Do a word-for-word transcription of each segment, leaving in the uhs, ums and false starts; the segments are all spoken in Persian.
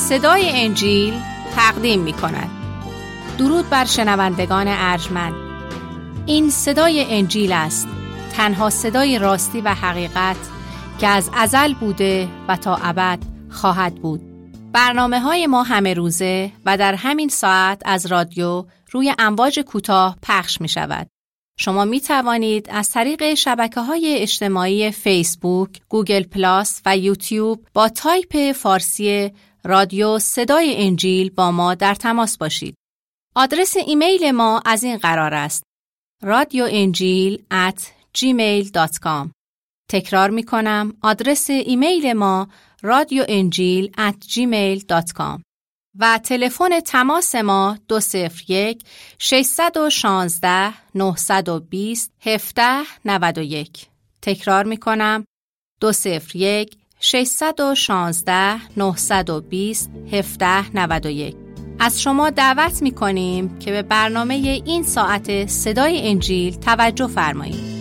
صدای انجیل تقدیم می کند. درود بر شنوندگان ارجمند. این صدای انجیل است، تنها صدای راستی و حقیقت که از ازل بوده و تا ابد خواهد بود. برنامه های ما همه روزه و در همین ساعت از رادیو روی امواج کوتاه پخش می شود. شما می توانید از طریق شبکه‌های اجتماعی فیسبوک، گوگل پلاس و یوتیوب با تایپ فارسی رادیو صدای انجیل با ما در تماس باشید. آدرس ایمیل ما از این قرار است: رادیو انجیل ات جیمیل دات کام. تکرار می کنم، آدرس ایمیل ما رادیو انجیل ات جیمیل دات کام و تلفن تماس ما دو صفر یک ششصد و شانزده نهصد و بیست هفده نود و یک. تکرار می کنم، دو صفر یک ششصد و شانزده نهصد و بیست هفده نود و یک. از شما دعوت می کنیم که به برنامه این ساعت صدای انجیل توجه فرمایید.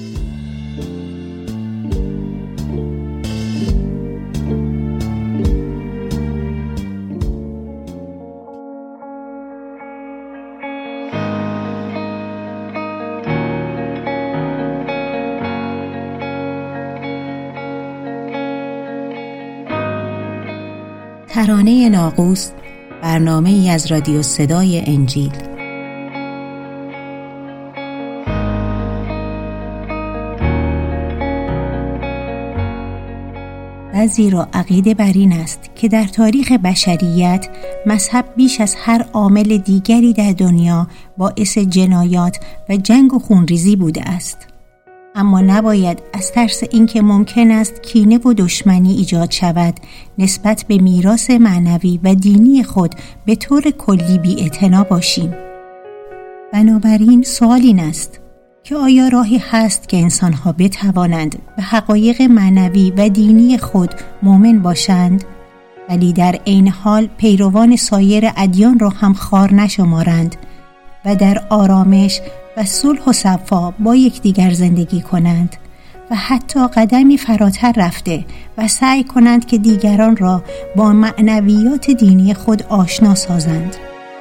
ترانه ناقوس، برنامه ای از رادیو صدای انجیل. بعضی را عقیده بر این است که در تاریخ بشریت مذهب بیش از هر عامل دیگری در دنیا باعث جنایات و جنگ و خونریزی بوده است. اما نباید از ترس اینکه ممکن است کینه و دشمنی ایجاد شود نسبت به میراث معنوی و دینی خود به طور کلی بی‌اعتنا باشیم. بنابراین سوال این است که آیا راهی هست که انسان‌ها بتوانند به حقایق معنوی و دینی خود مؤمن باشند ولی در عین حال پیروان سایر ادیان را هم خوار نشمارند و در آرامش و صلح و صفا با یکدیگر زندگی کنند و حتی قدمی فراتر رفته و سعی کنند که دیگران را با معنویات دینی خود آشنا سازند؟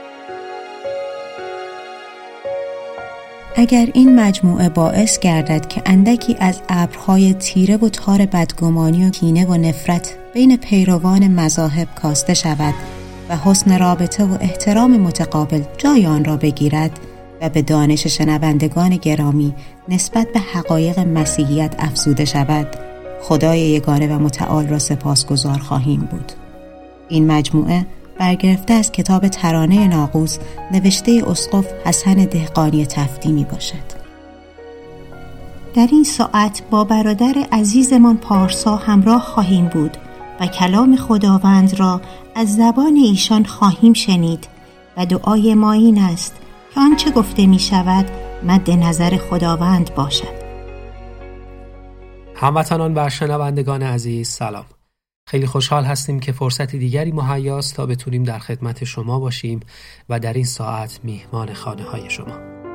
اگر این مجموعه باعث گردد که اندکی از ابرهای تیره و تار بدگمانی و کینه و نفرت بین پیروان مذاهب کاسته شود و حسن رابطه و احترام متقابل جای آن را بگیرد و به دانش شنوندگان گرامی نسبت به حقایق مسیحیت افزوده شود، خدای یگانه و متعال را سپاسگزار خواهیم بود. این مجموعه برگرفته از کتاب ترانه ناقوس نوشته اسقف حسن دهقانی تفتی می باشد. در این ساعت با برادر عزیزمان پارسا همراه خواهیم بود و کلام خداوند را از زبان ایشان خواهیم شنید و دعای ما این است که آنچه گفته می شود مد نظر خداوند باشد. هموطنان و شنوندگان عزیز، سلام. خیلی خوشحال هستیم که فرصت دیگری مهیاست تا بتونیم در خدمت شما باشیم و در این ساعت میهمان خانه های شما.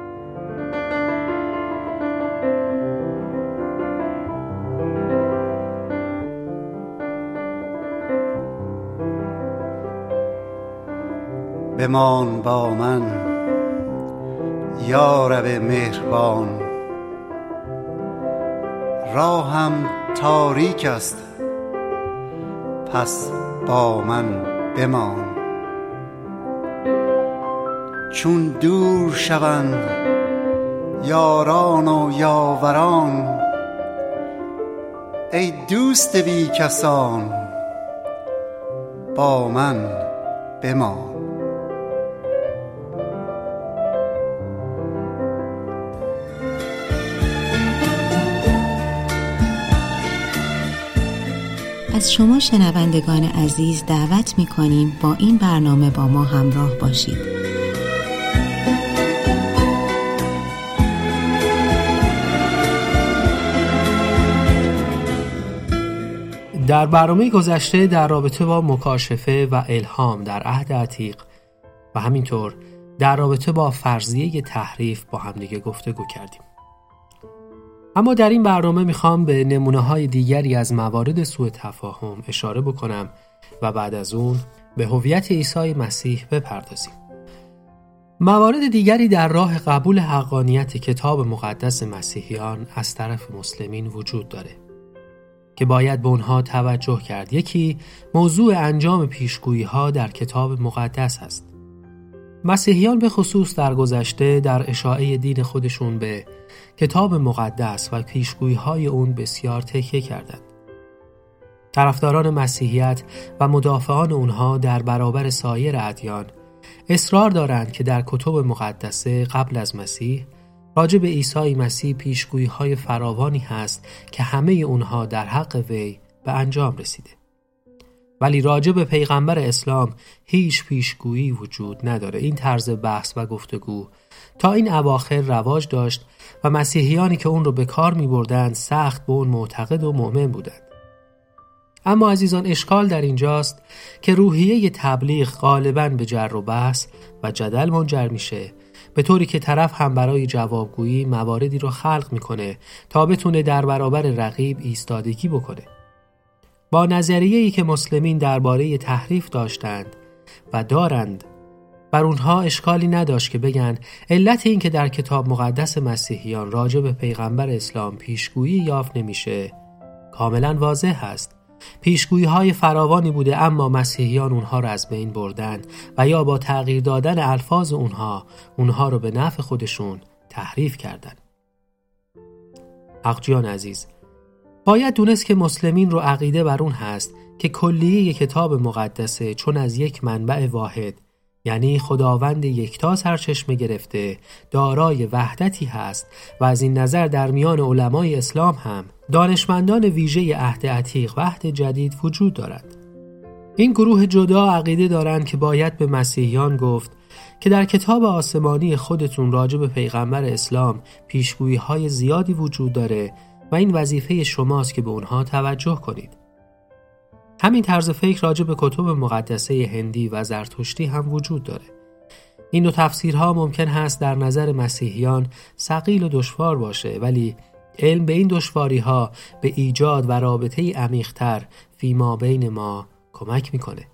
بمان با من یا رب مهربان، راهم تاریک است پس با من بمان. چون دور شوند یاران و یاوران، ای دوست بی کسان با من بمان. از شما شنوندگان عزیز دعوت می‌کنیم با این برنامه با ما همراه باشید. در برنامه گذشته در رابطه با مکاشفه و الهام در عهد عتیق و همینطور در رابطه با فرضیه تحریف با هم دیگه گفتگو کردیم. اما در این برنامه میخوام به نمونه‌های دیگری از موارد سوء تفاهم اشاره بکنم و بعد از اون به هویت عیسی مسیح بپردازیم. موارد دیگری در راه قبول حقانیت کتاب مقدس مسیحیان از طرف مسلمین وجود داره که باید به اونها توجه کرد. یکی موضوع انجام پیشگویی‌ها در کتاب مقدس است. مسیحیان به خصوص در گذشته در اشاعه دین خودشون به کتاب مقدس و پیشگویی‌های اون بسیار تکیه کردند. طرفداران مسیحیت و مدافعان اونها در برابر سایر ادیان اصرار دارند که در کتب مقدسه قبل از مسیح راجع به عیسی مسیح پیشگویی‌های فراوانی هست که همه اونها در حق وی به انجام رسیده. ولی راجع به پیغمبر اسلام هیچ پیشگویی وجود نداره. این طرز بحث و گفتگو تا این اواخر رواج داشت و مسیحیانی که اون رو به کار می بردند سخت به اون معتقد و مؤمن بودند. اما عزیزان، اشکال در اینجاست که روحیه تبلیغ غالباً به جر و بحث و جدل منجر میشه، به طوری که طرف هم برای جوابگویی مواردی رو خلق میکنه تا بتونه در برابر رقیب ایستادگی بکنه. با نظریه‌ای که مسلمین درباره تحریف داشتند و دارند، بر اونها اشکالی نداشت که بگن علت این که در کتاب مقدس مسیحیان راجع به پیغمبر اسلام پیشگویی یافت نمیشه کاملا واضح است. پیشگویی‌های فراوانی بوده اما مسیحیان اونها رو از بین بردن و یا با تغییر دادن الفاظ اونها اونها رو به نفع خودشون تحریف کردن. اقجیان عزیز، باید دونست که مسلمین رو عقیده بر اون هست که کلیه کتاب مقدسه چون از یک منبع واحد، یعنی خداوند یکتا سرچشمه گرفته، دارای وحدتی هست و از این نظر در میان علمای اسلام هم دانشمندان ویژه عهد عتیق و عهد جدید وجود دارد. این گروه جدا عقیده دارند که باید به مسیحیان گفت که در کتاب آسمانی خودتون راجع به پیغمبر اسلام پیشگویی‌های زیادی وجود داره و این وظیفه شماست که به اونها توجه کنید. همین طرز فکر راجع به کتب مقدسه هندی و زرتشتی هم وجود داره. این دو تفسیرها ممکن هست در نظر مسیحیان ثقیل و دشوار باشه، ولی علم به این دشواری‌ها به ایجاد و رابطه‌ای عمیق‌تر فیما بین ما کمک میکنه.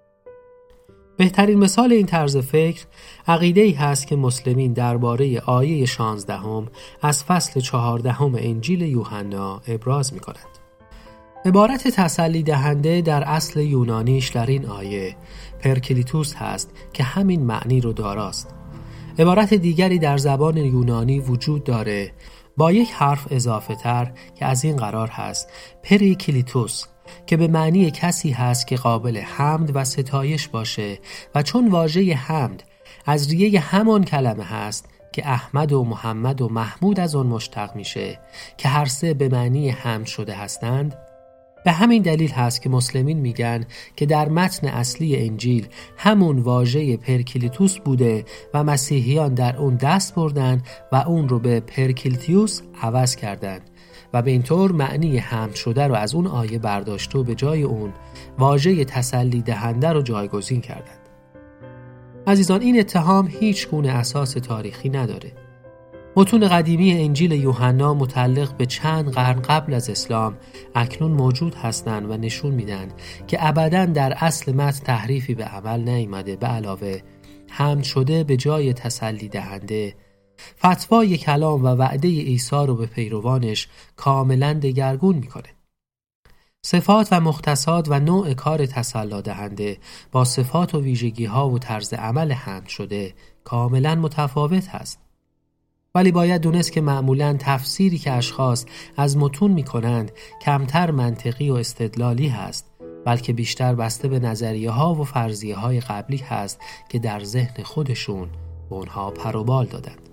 بهترین مثال این طرز فکر عقیده‌ای هست که مسلمین درباره آیه شانزدهم از فصل چهاردهم انجیل یوحنا ابراز میکنند. عبارت تسلی دهنده در اصل یونانیش در این آیه پرکلیتوس هست که همین معنی رو داراست. عبارت دیگری در زبان یونانی وجود داره با یک حرف اضافه تر که از این قرار هست پریکلیتوس، که به معنی کسی هست که قابل حمد و ستایش باشه و چون واژه حمد از ریه همان کلمه هست که احمد و محمد و محمود از اون مشتق میشه که هر سه به معنی حمد شده هستند، به همین دلیل هست که مسلمین میگن که در متن اصلی انجیل همون واژه پرکلیتوس بوده و مسیحیان در اون دست بردن و اون رو به پرکلیتیوس عوض کردن و به این طور معنی حمد شده رو از اون آیه برداشت و به جای اون واژه تسلی دهنده رو جایگزین کردند. عزیزان، این اتهام هیچ گونه اساس تاریخی نداره. متون قدیمی انجیل یوحنا متعلق به چند قرن قبل از اسلام اکنون موجود هستند و نشون میدن که ابداً در اصل متن تحریفی به عمل نیامده. به علاوه حمد شده به جای تسلی دهنده فتوای کلام و وعده عیسی رو به پیروانش کاملاً دگرگون میکنه. صفات و مختصات و نوع کار تسلی دهنده با صفات و ویژگی ها و طرز عمل حمد شده کاملاً متفاوت هست. ولی باید دونست که معمولاً تفسیری که اشخاص از متون میکنند کمتر منطقی و استدلالی هست، بلکه بیشتر بسته به نظریه ها و فرضیه های قبلی هست که در ذهن خودشون به اونها پر و بال دادند.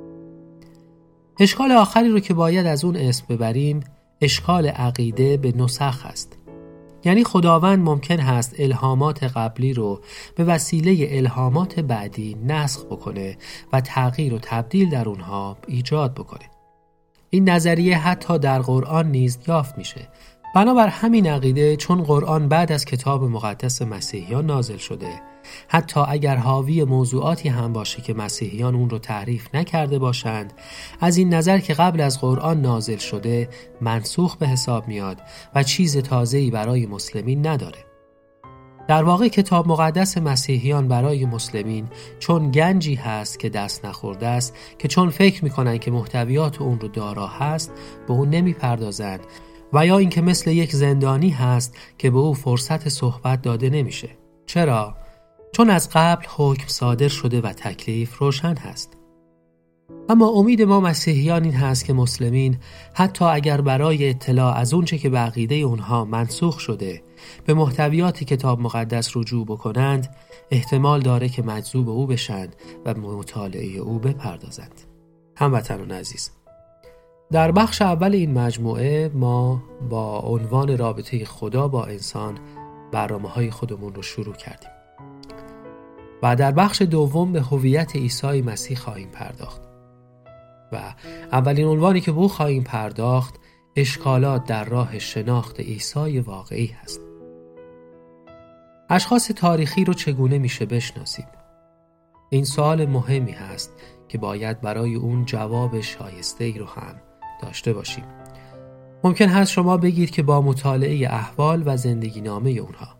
اشکال آخری رو که باید از اون اسم ببریم اشکال عقیده به نسخ است. یعنی خداوند ممکن هست الهامات قبلی رو به وسیله الهامات بعدی نسخ بکنه و تغییر و تبدیل در اونها ایجاد بکنه. این نظریه حتی در قرآن نیز یافت میشه. بنابر همین عقیده، چون قرآن بعد از کتاب مقدس مسیحیان نازل شده، حتی اگر حاوی موضوعاتی هم باشه که مسیحیان اون رو تحریف نکرده باشند، از این نظر که قبل از قرآن نازل شده منسوخ به حساب میاد و چیز تازه‌ای برای مسلمین نداره. در واقع کتاب مقدس مسیحیان برای مسلمین چون گنجی هست که دست نخورده است، که چون فکر میکنن که محتویات اون رو دارا هست به اون نمیپردازند، و یا اینکه مثل یک زندانی هست که به او فرصت صحبت داده نمیشه. چرا؟ چون از قبل حکم صادر شده و تکلیف روشن هست. اما امید ما مسیحیان این هست که مسلمین حتی اگر برای اطلاع از اونچه که به عقیده اونها منسوخ شده به محتویات کتاب مقدس رجوع بکنند، احتمال داره که مجذوب او بشن و مطالعه او بپردازند. هموطنان عزیز، در بخش اول این مجموعه ما با عنوان رابطه خدا با انسان برنامه‌های خودمون رو شروع کردیم و در بخش دوم به هویت عیسی مسیح خواهیم پرداخت و اولین عنوانی که به او خواهیم پرداخت اشکالات در راه شناخت عیسی واقعی هست. اشخاص تاریخی رو چگونه میشه بشناسیم؟ این سوال مهمی هست که باید برای اون جواب شایسته ای رو هم داشته باشیم. ممکن هست شما بگید که با مطالعه احوال و زندگی نامه اونها.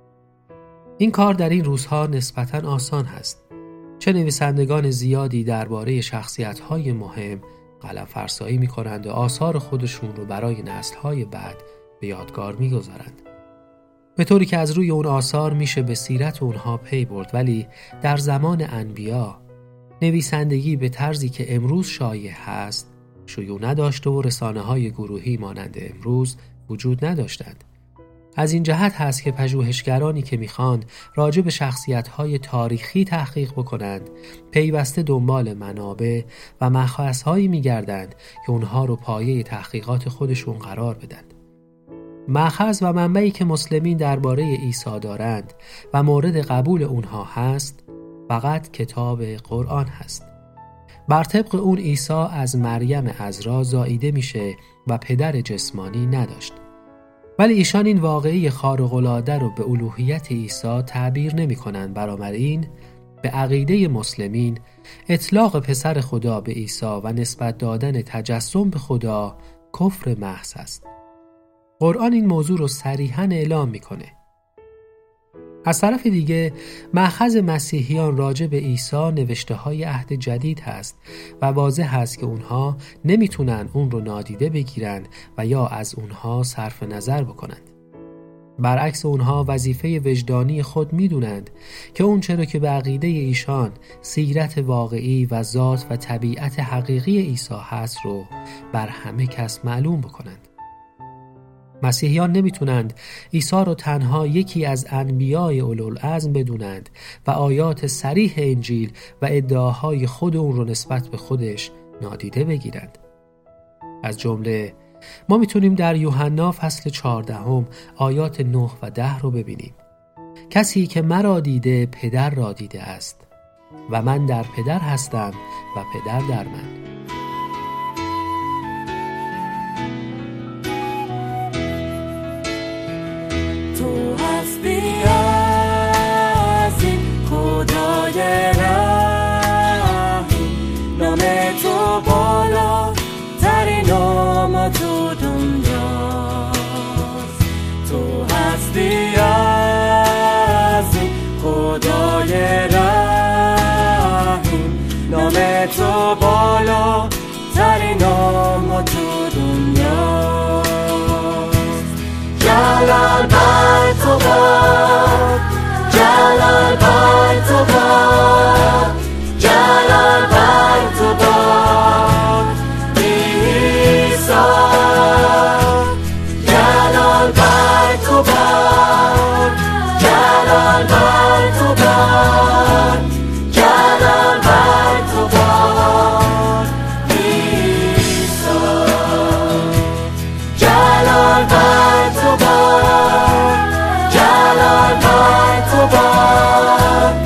این کار در این روزها نسبتاً آسان هست. چه نویسندگان زیادی درباره شخصیت‌های مهم قلم فرسایی می‌کنند و آثار خودشون رو برای نسل‌های بعد به یادگار می‌گذارند. به طوری که از روی اون آثار میشه به سیرت اونها پی برد، ولی در زمان انبیا نویسندگی به طرزی که امروز شایع هست شیوع نداشته و رسانه‌های گروهی مانند امروز وجود نداشتند. از این جهت هست که پژوهشگرانی که میخوان راجع به شخصیت‌های تاریخی تحقیق بکنند پیوسته دنبال منابع و مأخذهایی میگردند که اونها رو پایه تحقیقات خودشون قرار بدن. مأخذ و منبعی که مسلمین درباره عیسی دارند و مورد قبول اونها هست فقط کتاب قرآن هست. بر طبق اون عیسی از مریم عذرا زاییده میشه و پدر جسمانی نداشت. ولی ایشان این واقعی خارق‌العاده رو به الوهیت عیسی تعبیر نمی کنند. بنابراین به عقیده مسلمین اطلاق پسر خدا به عیسی و نسبت دادن تجسم به خدا کفر محض است. قرآن این موضوع رو صریحاً اعلام میکنه. از طرف دیگه مأخذ مسیحیان راجع به عیسی نوشته های عهد جدید هست و واضح هست که اونها نمیتونن اون رو نادیده بگیرن و یا از اونها صرف نظر بکنند. برعکس اونها وظیفه وجدانی خود میدونند که اون چرا که به عقیده ایشان سیرت واقعی و ذات و طبیعت حقیقی عیسی هست رو بر همه کس معلوم بکنند. مسیحیان نمیتونند عیسی رو تنها یکی از انبیای اولوالعزم بدونند و آیات صریح انجیل و ادعاهای خود اون رو نسبت به خودش نادیده بگیرند. از جمله ما میتونیم در یوحنا فصل چهاردهم آیات نه و ده رو ببینیم. کسی که مرا دیده پدر را دیده است و من در پدر هستم و پدر در من. تو هستی عظیم خدای رحیم، نام تو بالا ترین نام تو دنیاست. تو هستی عظیم خدای رحیم، نام تو بالا ترین نام تو دنیاست. جلال بر تو باد، جلال بر تو باد، جلال بر تو باد عیسی، جلال بر تو باد، جلال بر تو باد، جلال بر تو باد عیسی، جلال بر تو باد، جلال بر تو باد،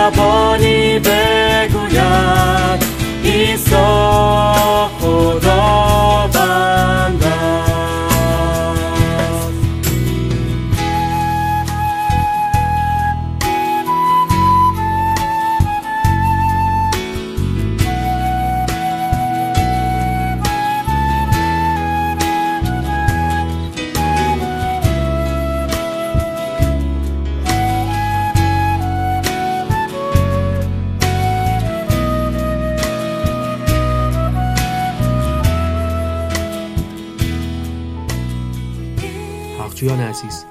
زبانی بگوید عیسی خداوند است. حقجویان عزیز،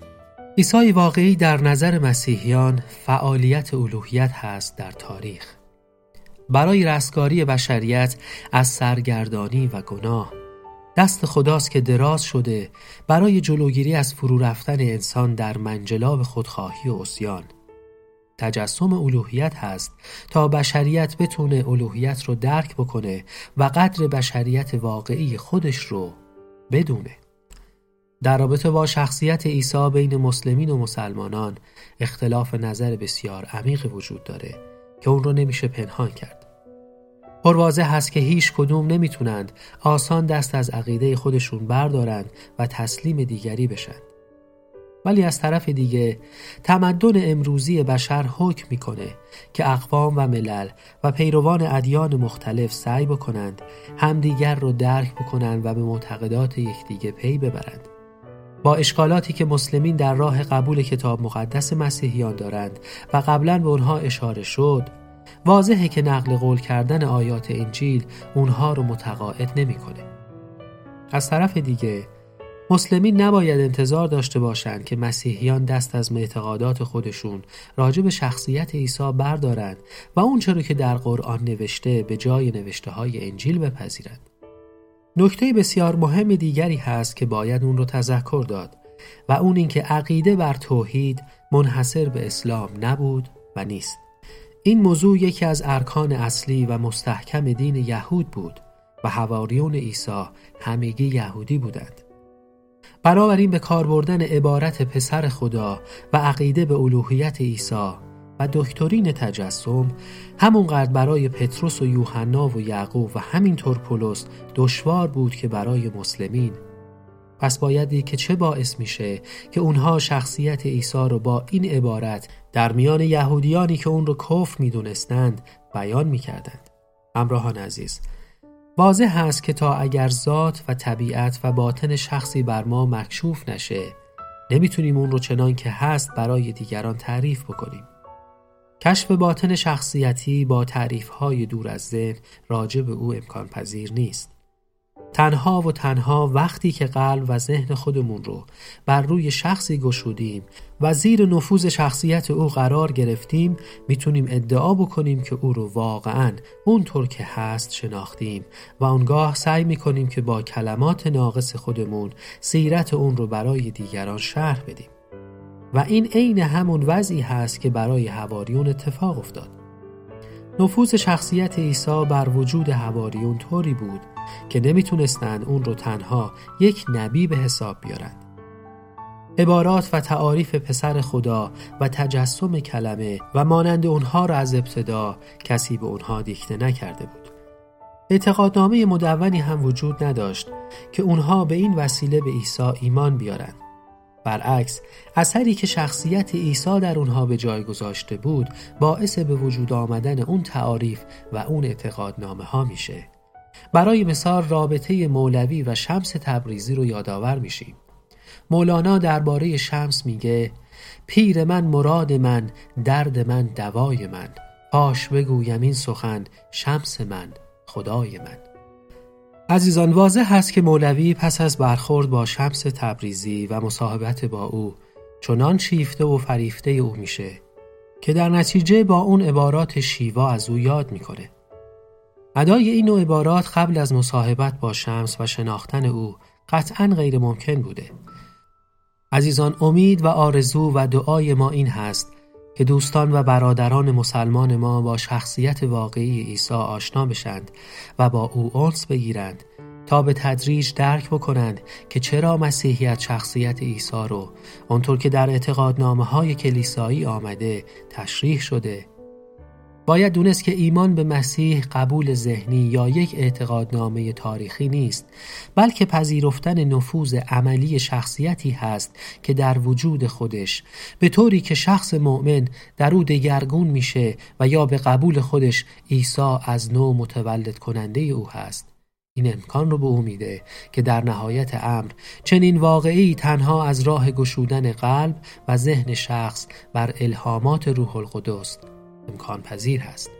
عیسی واقعی در نظر مسیحیان فعالیت الوهیت هست در تاریخ. برای رستگاری بشریت از سرگردانی و گناه دست خداست که دراز شده برای جلوگیری از فرو رفتن انسان در منجلاب خودخواهی و عصیان. تجسم الوهیت هست تا بشریت بتونه الوهیت رو درک بکنه و قدر بشریت واقعی خودش رو بدونه. در رابطه با شخصیت عیسی بین مسلمین و مسلمانان اختلاف نظر بسیار عمیق وجود داره که اون رو نمیشه پنهان کرد. پرواضح هست که هیچ کدوم نمیتونند آسان دست از عقیده خودشون بردارند و تسلیم دیگری بشن. ولی از طرف دیگه تمدن امروزی بشر حکم میکنه که اقوام و ملل و پیروان ادیان مختلف سعی بکنند همدیگر رو درک بکنند و به معتقدات یکدیگه پی ببرند. با اشکالاتی که مسلمین در راه قبول کتاب مقدس مسیحیان دارند و قبلا به اونها اشاره شد، واضحه که نقل قول کردن آیات انجیل اونها رو متقاعد نمی‌کنه. از طرف دیگه مسلمین نباید انتظار داشته باشند که مسیحیان دست از اعتقادات خودشون راجع به شخصیت عیسی بردارند و اون چرا که در قرآن نوشته به جای نوشته های انجیل بپذیرند. نکته بسیار مهم دیگری هست که باید اون رو تذکر داد و اون این که عقیده بر توحید منحصر به اسلام نبود و نیست. این موضوع یکی از ارکان اصلی و مستحکم دین یهود بود و حواریون عیسی همگی یهودی بودند. بنابراین به کار بردن عبارت پسر خدا و عقیده به الوهیت عیسی و دکترین تجسم همونقدر برای پتروس و یوحنا و یعقوب و همینطور پولس دشوار بود که برای مسلمین. پس باید دید که چه باعث میشه که اونها شخصیت عیسی رو با این عبارت در میان یهودیانی که اون رو کفر میدونستند بیان میکردند. همراهان عزیز، واضح هست که تا اگر ذات و طبیعت و باطن شخصی بر ما مکشوف نشه، نمیتونیم اون رو چنان که هست برای دیگران تعریف بکنیم. کشف باطن شخصیتی با تعریف‌های دور از ذهن راجع به او امکان پذیر نیست. تنها و تنها وقتی که قلب و ذهن خودمون رو بر روی شخصی گشودیم و زیر نفوذ شخصیت او قرار گرفتیم، میتونیم ادعا بکنیم که او رو واقعاً اونطور که هست شناختیم و اونگاه سعی میکنیم که با کلمات ناقص خودمون سیرت اون رو برای دیگران شرح بدیم. و این عین همون وضعی هست که برای حواریون اتفاق افتاد. نفوذ شخصیت عیسی بر وجود حواریون طوری بود که نمیتونستند اون رو تنها یک نبی به حساب بیارند. عبارات و تعاریف پسر خدا و تجسم کلمه و مانند اونها را از ابتدا کسی به اونها دیکته نکرده بود. اعتقادنامه مدونی هم وجود نداشت که اونها به این وسیله به عیسی ایمان بیارند. برعکس، اثری که شخصیت عیسی در اونها به جای گذاشته بود باعث به وجود آمدن اون تعاریف و اون اعتقادنامه ها میشه. برای مثال رابطه مولوی و شمس تبریزی رو یادآور میشیم. مولانا درباره شمس میگه: پیر من مراد من، درد من دوای من، پاش بگویم این سخن، شمس من خدای من. عزیزان، واضح هست که مولوی پس از برخورد با شمس تبریزی و مصاحبت با او چنان شیفته و فریفته او میشه که در نتیجه با اون عبارات شیوا از او یاد میکنه. ادای این نوع عبارات قبل از مصاحبت با شمس و شناختن او قطعاً غیر ممکن بوده. عزیزان، امید و آرزو و دعای ما این هست که دوستان و برادران مسلمان ما با شخصیت واقعی عیسی آشنا بشند و با او انس بگیرند تا به تدریج درک بکنند که چرا مسیحیت شخصیت عیسی رو اونطور که در اعتقادنامه‌های کلیسایی آمده تشریح شده باید دونست که ایمان به مسیح قبول ذهنی یا یک اعتقادنامه تاریخی نیست، بلکه پذیرفتن نفوذ عملی شخصیتی هست که در وجود خودش به طوری که شخص مؤمن در او دگرگون میشه و یا به قبول خودش عیسی از نو متولد کننده او هست. این امکان رو به او میده که در نهایت امر چنین واقعی تنها از راه گشودن قلب و ذهن شخص بر الهامات روح القدس امکان پذیر هست.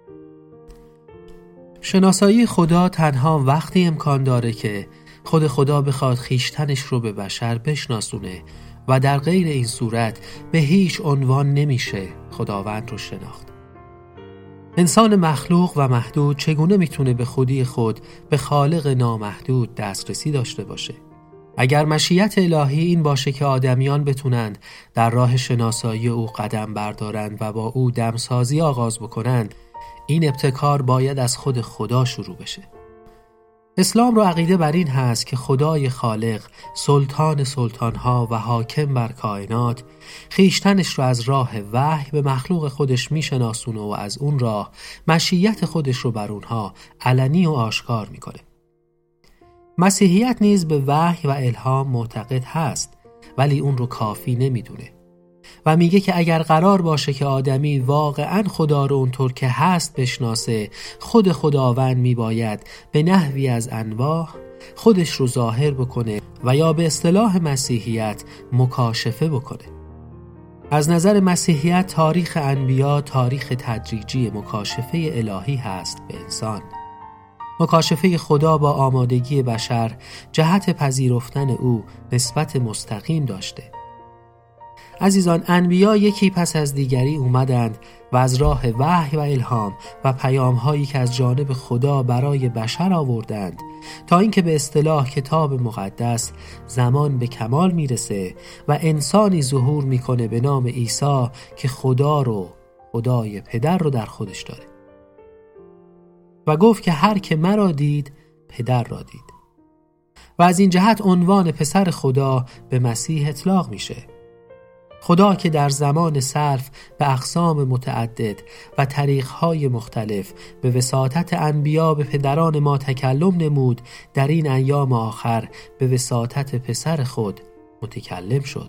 شناسایی خدا تنها وقتی امکان داره که خود خدا بخواد خیشتنش رو به بشر بشناسونه و در غیر این صورت به هیچ عنوان نمیشه خداوند رو شناخت. انسان مخلوق و محدود چگونه میتونه به خودی خود به خالق نامحدود دسترسی داشته باشه؟ اگر مشیت الهی این باشه که آدمیان بتونند در راه شناسایی او قدم بردارند و با او دمسازی آغاز بکنند، این ابتکار باید از خود خدا شروع بشه. اسلام رو عقیده بر این هست که خدای خالق، سلطان سلطانها و حاکم بر کائنات، خیشتنش رو از راه وحی به مخلوق خودش میشناسونه و از اون راه مشیت خودش رو بر اونها علنی و آشکار میکنه. مسیحیت نیز به وحی و الهام معتقد هست، ولی اون رو کافی نمیدونه و میگه که اگر قرار باشه که آدمی واقعاً خدا رو اونطور که هست بشناسه، خود خداوند میباید به نحوی از انواع خودش رو ظاهر بکنه و یا به اصطلاح مسیحیت مکاشفه بکنه. از نظر مسیحیت تاریخ انبیا تاریخ تدریجی مکاشفه الهی هست به انسان. مکاشفه خدا با آمادگی بشر جهت پذیرفتن او نسبت مستقیم داشته. عزیزان، انبیا یکی پس از دیگری اومدند و از راه وحی و الهام و پیام‌هایی که از جانب خدا برای بشر آوردند تا اینکه به اصطلاح کتاب مقدس زمان به کمال میرسه و انسانی ظهور میکنه به نام عیسی که خدا رو، خدای پدر رو در خودش داره و گفت که هر که مرا دید پدر را دید و از این جهت عنوان پسر خدا به مسیح اطلاق میشه. خدا که در زمان صرف به اقسام متعدد و طریقهای مختلف به وساطت انبیا به پدران ما تکلم نمود، در این ایام آخر به وساطت پسر خود متکلم شد.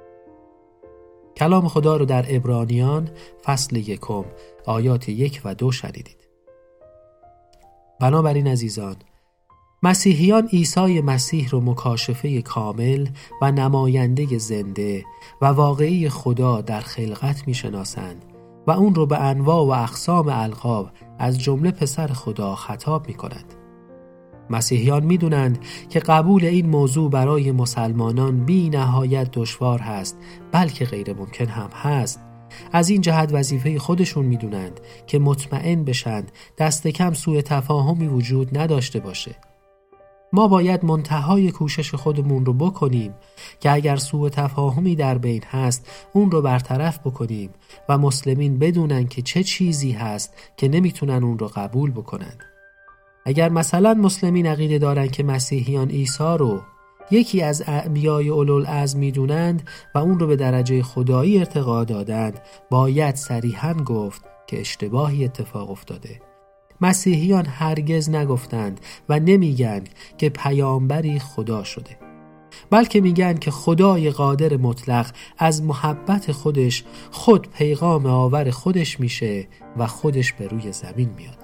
کلام خدا رو در عبرانیان فصل یکم آیات یک و دو شنیدید. بنابراین عزیزان، مسیحیان عیسی مسیح رو مکاشفه کامل و نماینده زنده و واقعی خدا در خلقت می شناسند و اون رو به انواع و اقسام القاب از جمله پسر خدا خطاب می کنند. مسیحیان می دونند که قبول این موضوع برای مسلمانان بی نهایت دشوار هست، بلکه غیر ممکن هم هست. از این جهت وظیفه خودشون می دونند که مطمئن بشند دست کم سوء تفاهمی وجود نداشته باشه. ما باید منتهای کوشش خودمون رو بکنیم که اگر سوء تفاهمی در بین هست اون رو برطرف بکنیم و مسلمین بدونن که چه چیزی هست که نمیتونن اون رو قبول بکنن. اگر مثلا مسلمین عقیده دارن که مسیحیان عیسی رو یکی از انبیای اولوالعزم میدونند و اون رو به درجه خدایی ارتقا دادند، باید صریحاً گفت که اشتباهی اتفاق افتاده. مسیحیان هرگز نگفتند و نمیگن که پیامبری خدا شده، بلکه میگن که خدای قادر مطلق از محبت خودش خود پیغام آور خودش میشه و خودش به روی زمین میاد.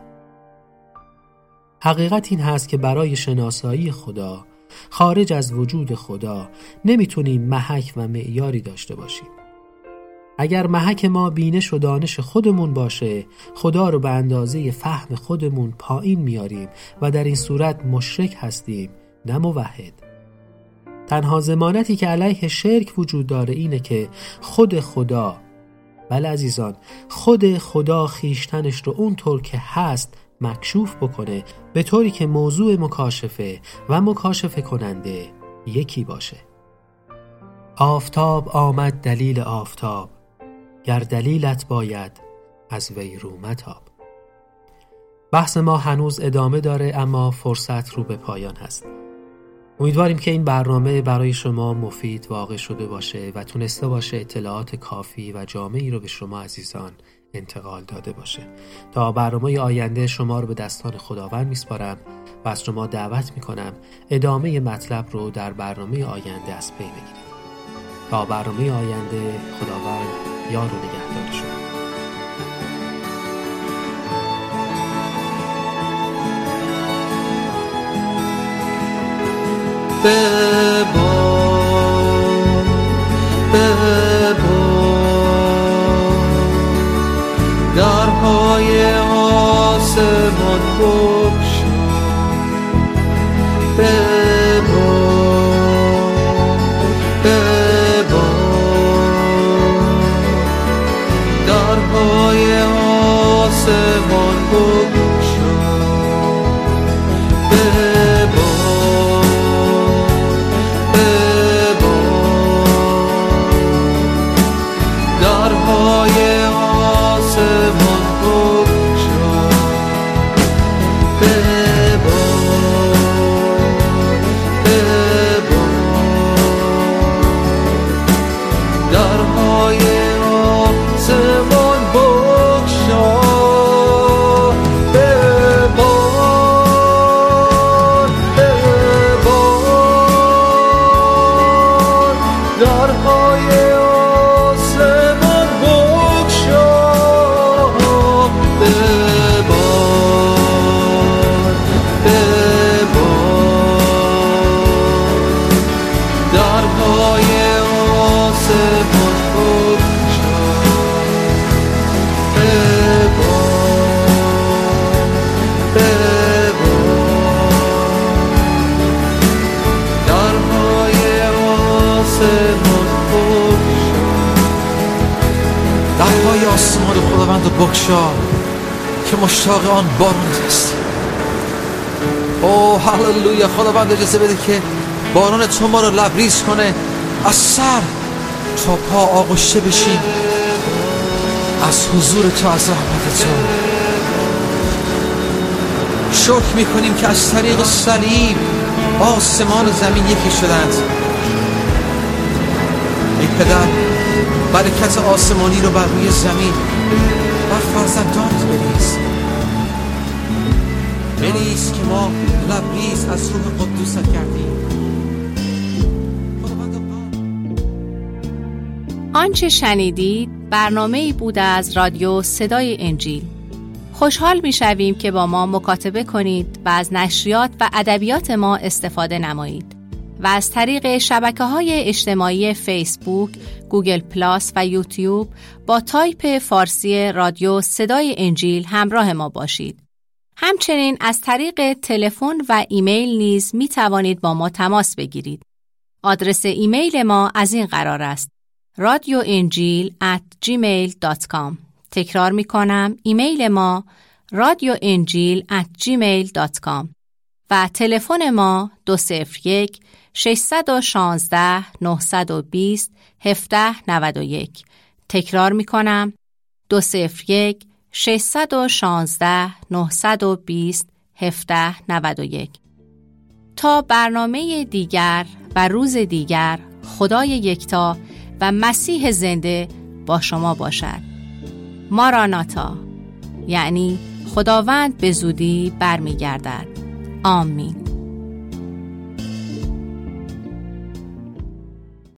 حقیقت این هست که برای شناسایی خدا خارج از وجود خدا نمیتونیم محک و معیاری داشته باشیم. اگر محک ما بینش و دانش خودمون باشه، خدا رو به اندازه فهم خودمون پایین میاریم و در این صورت مشرک هستیم، نه موحد. تنها ضمانتی که علیه شرک وجود داره اینه که خود خدا، بله عزیزان، خود خدا خیشتنش رو اونطور که هست مکشوف بکنه، به طوری که موضوع مکاشفه و مکاشفه کننده یکی باشه. آفتاب آمد دلیل آفتاب، گر دلیلت باید از وی رو متاب. بحث ما هنوز ادامه داره، اما فرصت رو به پایان هست. امیدواریم که این برنامه برای شما مفید واقع شده باشه و تونسته باشه اطلاعات کافی و جامعی رو به شما عزیزان انتقال داده باشه. تا برنامه آینده شما رو به دستان خداوند میسپارم و از شما دعوت میکنم ادامه مطلب رو در برنامه آینده از پی بگیرید. تا برنامه آینده، خداوند یار و نگهدار شما. ببار ببار درهای آسمان بگشا، ببار ببار درهای آسمان بگشا، درهای آسمان خداوند رو بگشا که مشتاق آن باران است. اوه هللویا. خداوند اجازه بده که باران تو ما رو لبریز کنه، از سر تا پا آغشته بشیم از حضور تو، از رحمت تو. شکر میکنیم که از طریق صلیب آسمان و زمین یکی شدند. ای پدر، برکت آسمانی رو بر روی زمین بر فرزندانت بریز، بریز که ما لبریز از روح قدوست کردیم. آنچه شنیدید برنامه‌ای بود از رادیو صدای انجیل. خوشحال می‌شویم که با ما مکاتبه کنید و از نشریات و ادبیات ما استفاده نمایید و از طریق شبکه‌های اجتماعی فیسبوک، گوگل پلاس و یوتیوب با تایپ فارسی رادیو صدای انجیل همراه ما باشید. همچنین از طریق تلفن و ایمیل نیز می توانید با ما تماس بگیرید. آدرس ایمیل ما از این قرار است: رادیو انجیل ات جیمیل دات کام. تکرار می کنم، ایمیل ما رادیو انجیل ات جیمیل دات کام و تلفن ما دو صفر یک شش یک شش نه دو صفر هفت نه یک. تکرار می کنم، دو صفر یک شش یک شش نه دو صفر هفت نه یک. تا برنامه دیگر و روز دیگر، خدای یکتا و مسیح زنده با شما باشد. ماراناتا، یعنی خداوند به زودی برمیگردد. آمین.